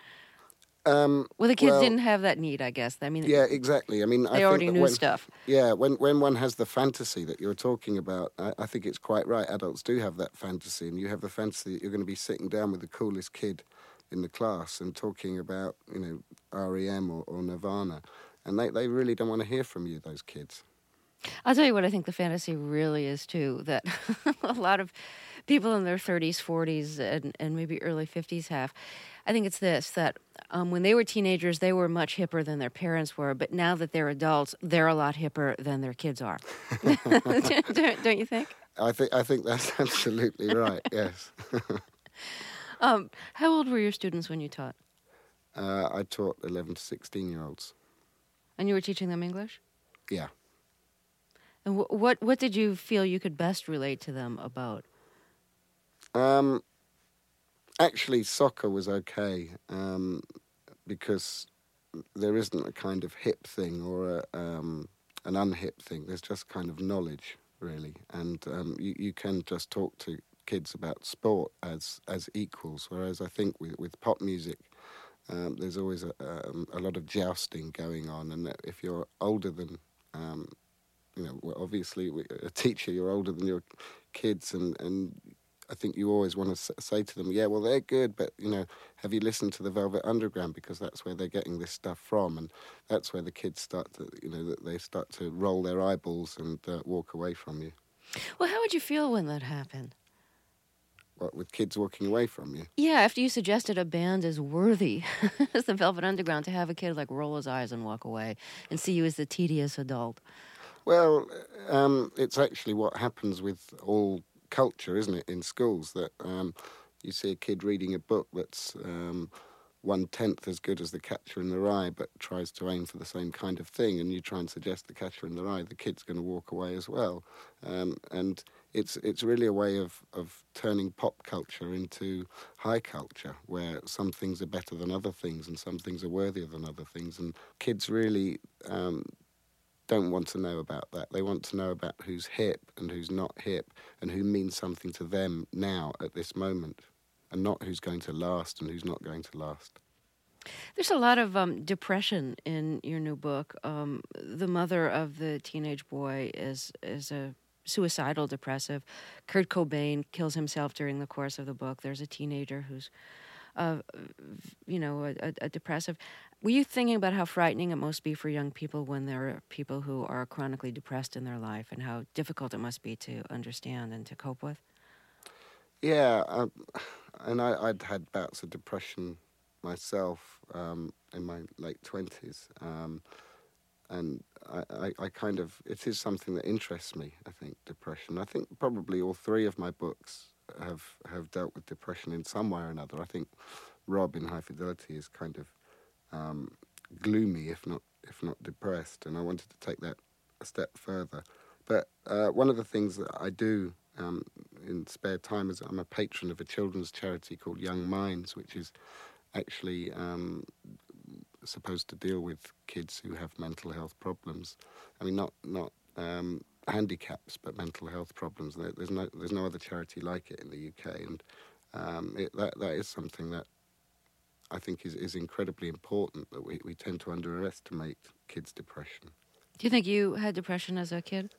Um, well, the kids well, didn't have that need, I guess. I mean, yeah, exactly. I mean, they I already think that knew when, stuff. Yeah, when when one has the fantasy that you're talking about, I, I think it's quite right. Adults do have that fantasy, and you have the fantasy that you're going to be sitting down with the coolest kid in the class and talking about, you know, R E M or, or Nirvana. And they, they really don't want to hear from you, those kids. I'll tell you what I think the fantasy really is, too, that a lot of people in their thirties, forties, and, and maybe early fifties have. I think it's this, that um, when they were teenagers, they were much hipper than their parents were, but now that they're adults, they're a lot hipper than their kids are. don't, don't you think? I think I think that's absolutely right, yes. um, how old were your students when you taught? Uh, I taught eleven to sixteen-year-olds. And you were teaching them English? Yeah. And wh- what what did you feel you could best relate to them about? Um, actually, soccer was okay um, because there isn't a kind of hip thing or a, um, an unhip thing. There's just kind of knowledge, really. And um, you, you can just talk to kids about sport as, as equals, whereas I think with, with pop music, Um, there's always a, um, a lot of jousting going on, and if you're older than, um, you know, well, obviously a teacher, you're older than your kids, and, and I think you always want to say to them, yeah, well, they're good, but, you know, have you listened to the Velvet Underground, because that's where they're getting this stuff from, and that's where the kids start to, you know, they start to roll their eyeballs and uh, walk away from you. Well, how would you feel when that happened? What, with kids walking away from you? Yeah, after you suggested a band is worthy as the Velvet Underground, to have a kid like roll his eyes and walk away and see you as the tedious adult. Well, um, it's actually what happens with all culture, isn't it, in schools, that um, you see a kid reading a book that's um, one-tenth as good as The Catcher in the Rye, but tries to aim for the same kind of thing, and you try and suggest The Catcher in the Rye, the kid's going to walk away as well. Um, and it's it's really a way of, of turning pop culture into high culture, where some things are better than other things and some things are worthier than other things. And kids really um, don't want to know about that. They want to know about who's hip and who's not hip and who means something to them now at this moment, and not who's going to last and who's not going to last. There's a lot of um, depression in your new book. Um, the mother of the teenage boy is is a suicidal depressive. Kurt Cobain kills himself during the course of the book. There's a teenager who's, uh, you know, a, a, a depressive. Were you thinking about how frightening it must be for young people when there are people who are chronically depressed in their life, and how difficult it must be to understand and to cope with? Yeah, uh, and I, I'd had bouts of depression myself um, in my late twenties. Um, And I, I, I kind of, it is something that interests me, I think, depression. I think probably all three of my books have, have dealt with depression in some way or another. I think Rob in High Fidelity is kind of um, gloomy, if not if not depressed, and I wanted to take that a step further. But uh, one of the things that I do um, in spare time is I'm a patron of a children's charity called Young Minds, which is actually Um, supposed to deal with kids who have mental health problems. I mean, not not um, handicaps, but mental health problems. There, there's no there's no other charity like it in the U K, and um, it, that that is something that I think is, is incredibly important. That we, we tend to underestimate kids' depression. Do you think you had depression as a kid?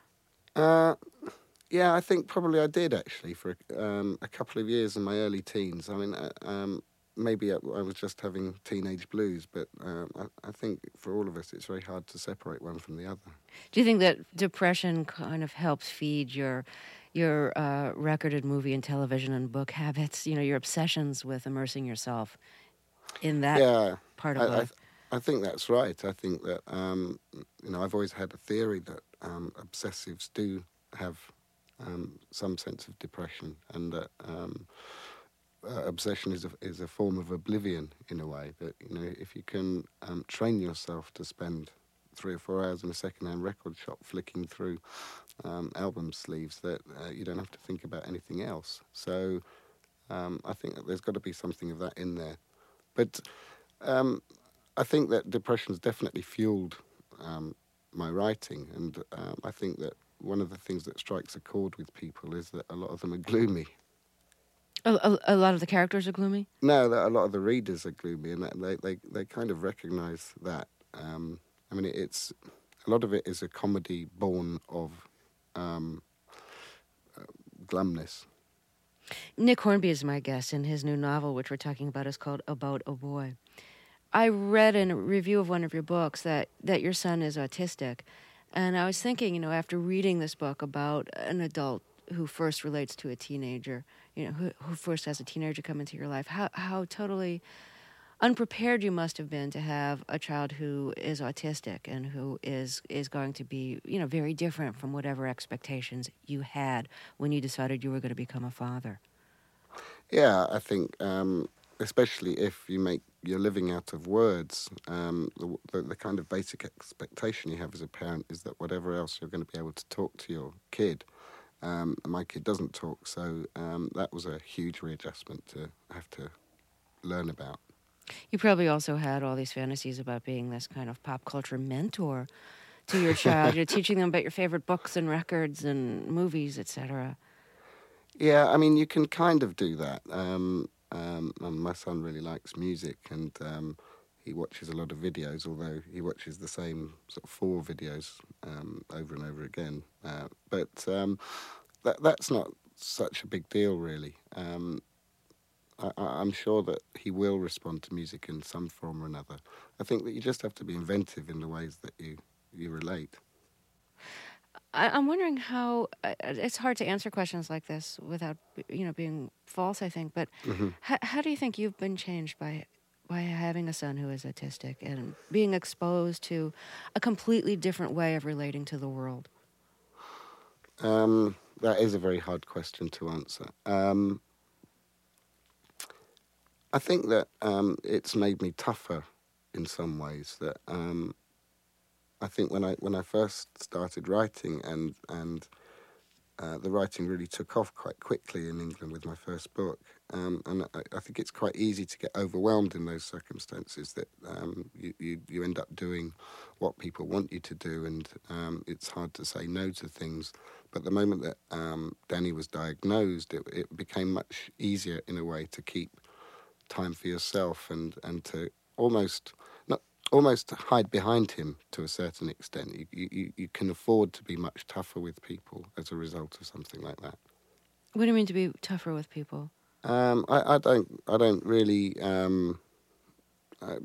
Uh, yeah, I think probably I did actually for um, a couple of years in my early teens. I mean. Uh, um, Maybe I was just having teenage blues, but um, I, I think for all of us it's very hard to separate one from the other. Do you think that depression kind of helps feed your your uh, recorded movie and television and book habits, you know, your obsessions with immersing yourself in that yeah, part of I, life? I, I think that's right. I think that, um, you know, I've always had a theory that um, obsessives do have um, some sense of depression, and that um, Uh, obsession is a, is a form of oblivion in a way. That, you know, if you can um, train yourself to spend three or four hours in a second-hand record shop flicking through um, album sleeves, that uh, you don't have to think about anything else. So um, I think that there's got to be something of that in there. But um, I think that depression's definitely fueled um, my writing, and um, I think that one of the things that strikes a chord with people is that a lot of them are gloomy. A, a, a lot of the characters are gloomy? No, that a lot of the readers are gloomy, and that they, they, they kind of recognise that. Um, I mean, it's a lot of it is a comedy born of um, uh, glumness. Nick Hornby is my guest, and his new novel, which we're talking about, is called About a Boy. I read in a review of one of your books that, that your son is autistic, and I was thinking, you know, after reading this book about an adult who first relates to a teenager, you know, who, who first has a teenager come into your life, how how totally unprepared you must have been to have a child who is autistic and who is is going to be, you know, very different from whatever expectations you had when you decided you were going to become a father. Yeah, I think um, especially if you make your living out of words, um, the, the, the kind of basic expectation you have as a parent is that whatever else you're going to be able to talk to your kid. Um, my kid doesn't talk, so um, that was a huge readjustment to have to learn about. You probably also had all these fantasies about being this kind of pop culture mentor to your child. You're teaching them about your favorite books and records and movies, et cetera. Yeah, I mean, you can kind of do that. Um, um, and my son really likes music, and um, he watches a lot of videos, although he watches the same sort of four videos um, over and over again. Uh, but um, that that's not such a big deal, really. Um, I, I'm sure that he will respond to music in some form or another. I think that you just have to be inventive in the ways that you, you relate. I, I'm wondering how, uh, it's hard to answer questions like this without, you know, being false, I think, but Mm-hmm. how, how do you think you've been changed by by having a son who is autistic and being exposed to a completely different way of relating to the world? Um, that is a very hard question to answer. Um, I think that um, it's made me tougher in some ways. That um, I think when I when I first started writing, and and uh, the writing really took off quite quickly in England with my first book, um, and I, I think it's quite easy to get overwhelmed in those circumstances. That um, you, you you end up doing what people want you to do, and um, it's hard to say no to things. But the moment that um, Danny was diagnosed, it, it became much easier in a way to keep time for yourself and, and to almost, not almost hide behind him to a certain extent. You, you, you can afford to be much tougher with people as a result of something like that. What do you mean to be tougher with people? Um, I, I don't. I don't really. Um, I,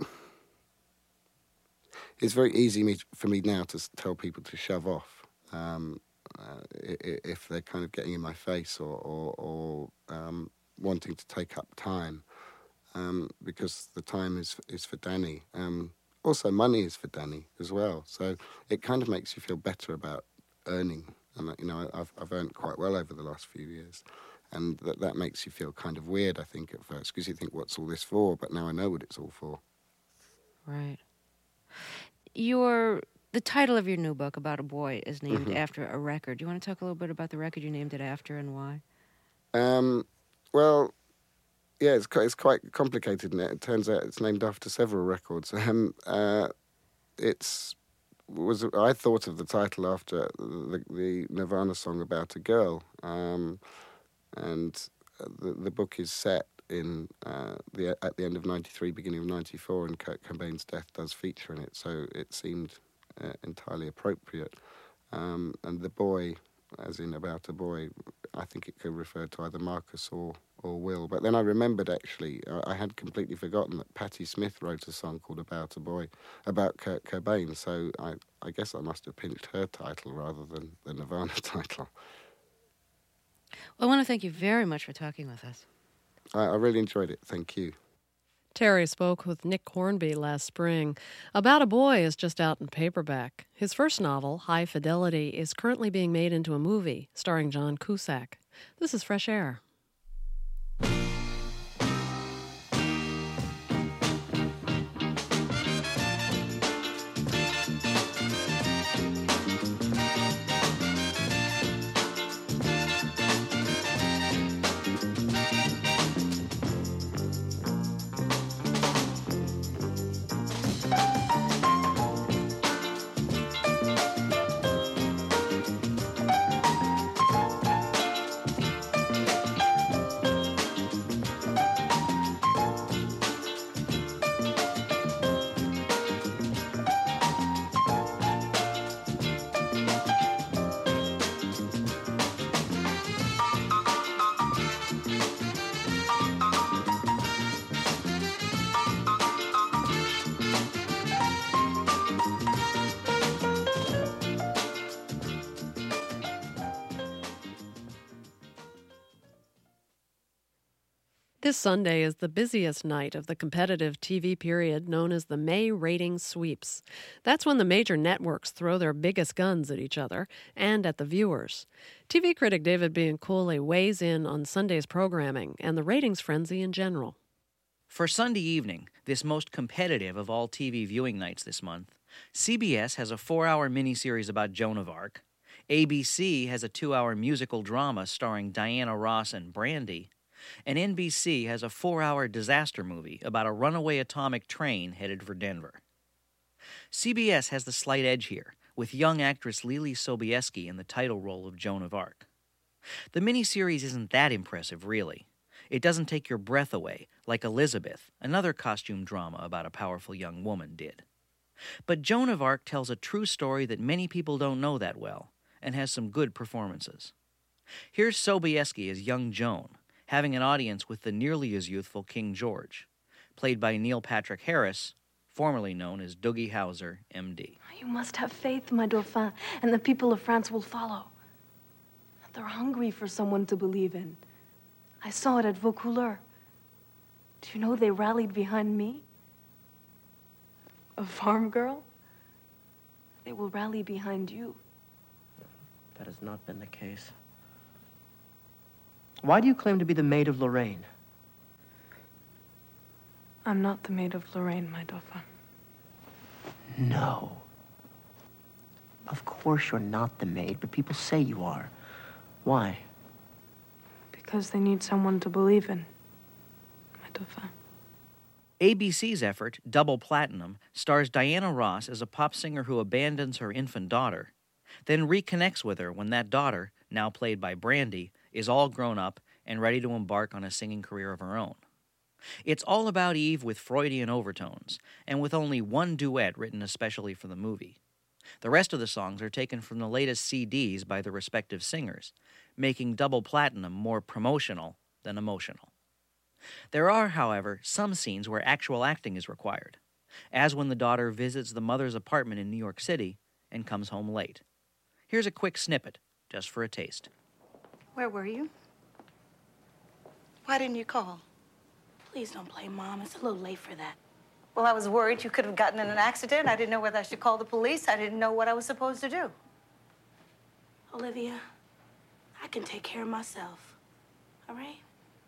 it's very easy me, for me now to tell people to shove off um, uh, if they're kind of getting in my face or, or, or um, wanting to take up time, um, because the time is is for Danny. Um, also, money is for Danny as well. So it kind of makes you feel better about earning. And you know, I've I've earned quite well over the last few years. And that, that makes you feel kind of weird, I think, at first, because you think, what's all this for? But now I know what it's all for. Right. Your the title of your new book, About a Boy, is named mm-hmm. after a record. Do you want to talk a little bit about the record you named it after and why? Um, well, yeah, it's, it's quite complicated, isn't it? It turns out it's named after several records. Um, uh, it's was I thought of the title after the, the Nirvana song About a Girl. Um And the, the book is set in uh, the at the end of ninety-three, beginning of ninety-four, and Kurt Cobain's death does feature in it, so it seemed uh, entirely appropriate. Um, and the boy, as in About a Boy, I think it could refer to either Marcus or, or Will. But then I remembered, actually, I, I had completely forgotten that Patti Smith wrote a song called About a Boy, about Kurt Cobain, so I, I guess I must have pinched her title rather than the Nirvana title. Well, I want to thank you very much for talking with us. I, I really enjoyed it. Thank you. Terry spoke with Nick Hornby last spring. About a Boy is just out in paperback. His first novel, High Fidelity, is currently being made into a movie starring John Cusack. This is Fresh Air. This Sunday is the busiest night of the competitive T V period known as the May Ratings Sweeps. That's when the major networks throw their biggest guns at each other and at the viewers. T V critic David Bianculli weighs in on Sunday's programming and the ratings frenzy in general. For Sunday evening, this most competitive of all T V viewing nights this month, C B S has a four-hour miniseries about Joan of Arc, A B C has a two-hour musical drama starring Diana Ross and Brandy, and N B C has a four-hour disaster movie about a runaway atomic train headed for Denver. C B S has the slight edge here, with young actress Lily Sobieski in the title role of Joan of Arc. The miniseries isn't that impressive, really. It doesn't take your breath away, like Elizabeth, another costume drama about a powerful young woman, did. But Joan of Arc tells a true story that many people don't know that well, and has some good performances. Here's Sobieski as young Joan, having an audience with the nearly as youthful King George, played by Neil Patrick Harris, formerly known as Doogie Howser, M D. You must have faith, my Dauphin, and the people of France will follow. They're hungry for someone to believe in. I saw it at Vaucouleurs. Do you know they rallied behind me? A farm girl? They will rally behind you. That has not been the case. Why do you claim to be the maid of Lorraine? I'm not the maid of Lorraine, my Dauphin. No. Of course you're not the maid, but people say you are. Why? Because they need someone to believe in, my Dauphin. A B C's effort, Double Platinum, stars Diana Ross as a pop singer who abandons her infant daughter, then reconnects with her when that daughter, now played by Brandy, is all grown up and ready to embark on a singing career of her own. It's all about Eve with Freudian overtones, and with only one duet written especially for the movie. The rest of the songs are taken from the latest C Ds by the respective singers, making Double Platinum more promotional than emotional. There are, however, some scenes where actual acting is required, as when the daughter visits the mother's apartment in New York City and comes home late. Here's a quick snippet, just for a taste. Where were you? Why didn't you call? Please don't play Mom. It's a little late for that. Well, I was worried you could have gotten in an accident. I didn't know whether I should call the police. I didn't know what I was supposed to do. Olivia, I can take care of myself. All right?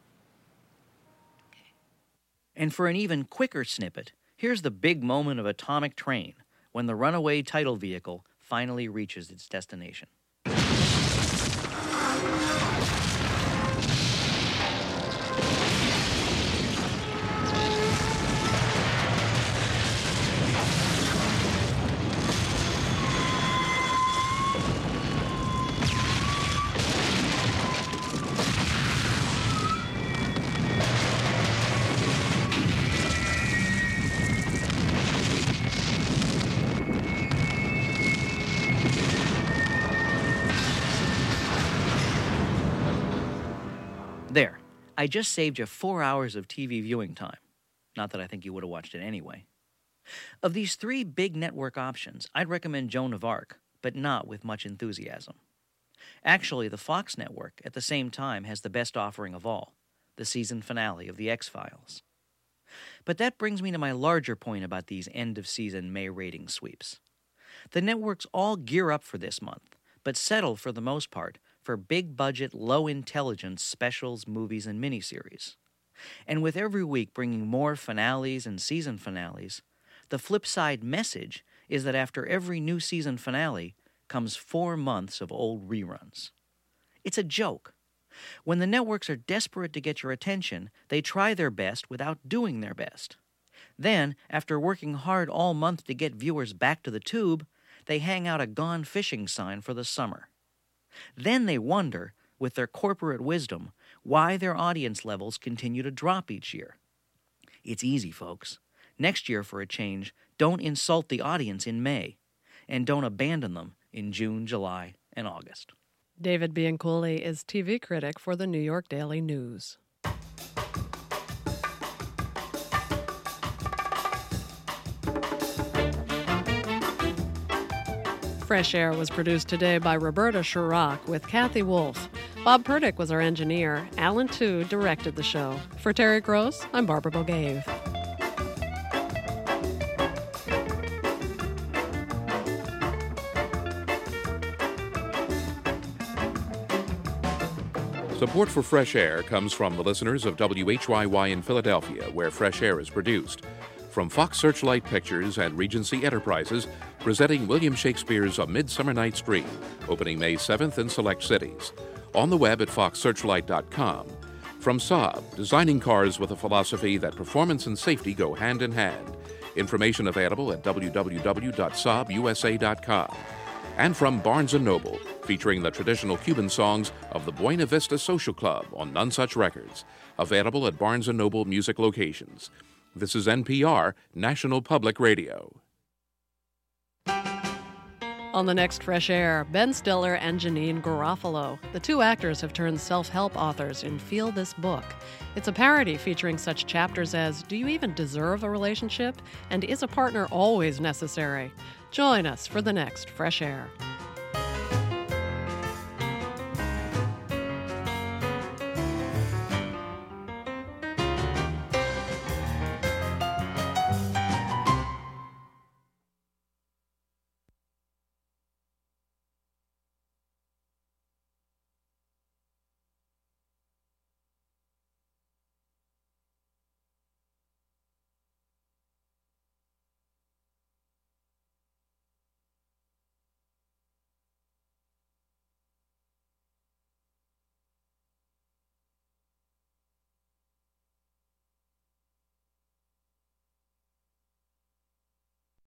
And for an even quicker snippet, here's the big moment of Atomic Train, when the runaway title vehicle finally reaches its destination. There, I just saved you four hours of T V viewing time. Not that I think you would have watched it anyway. Of these three big network options, I'd recommend Joan of Arc, but not with much enthusiasm. Actually, the Fox network, at the same time, has the best offering of all, the season finale of The X-Files. But that brings me to my larger point about these end-of-season May rating sweeps. The networks all gear up for this month, but settle, for the most part, for big-budget, low-intelligence specials, movies, and miniseries. And with every week bringing more finales and season finales, the flip side message is that after every new season finale comes four months of old reruns. It's a joke. When the networks are desperate to get your attention, they try their best without doing their best. Then, after working hard all month to get viewers back to the tube, they hang out a gone fishing sign for the summer. Then they wonder, with their corporate wisdom, why their audience levels continue to drop each year. It's easy, folks. Next year, for a change, don't insult the audience in May, and don't abandon them in June, July, and August. David Bianculli is T V critic for the New York Daily News. Fresh Air was produced today by Roberta Shurrock with Kathy Wolf. Bob Purdick was our engineer. Alan Tu directed the show. For Terry Gross, I'm Barbara Bogave. Support for Fresh Air comes from the listeners of W H Y Y in Philadelphia, where Fresh Air is produced. From Fox Searchlight Pictures and Regency Enterprises, presenting William Shakespeare's A Midsummer Night's Dream, opening May seventh in select cities. On the web at fox searchlight dot com. From Saab, designing cars with a philosophy that performance and safety go hand in hand. Information available at w w w dot saab u s a dot com. And from Barnes and Noble, featuring the traditional Cuban songs of the Buena Vista Social Club on None Such Records. Available at Barnes and Noble music locations. This is N P R, National Public Radio. On the next Fresh Air, Ben Stiller and Janeane Garofalo. The two actors have turned self-help authors in Feel This Book. It's a parody featuring such chapters as, do you even deserve a relationship? And is a partner always necessary? Join us for the next Fresh Air.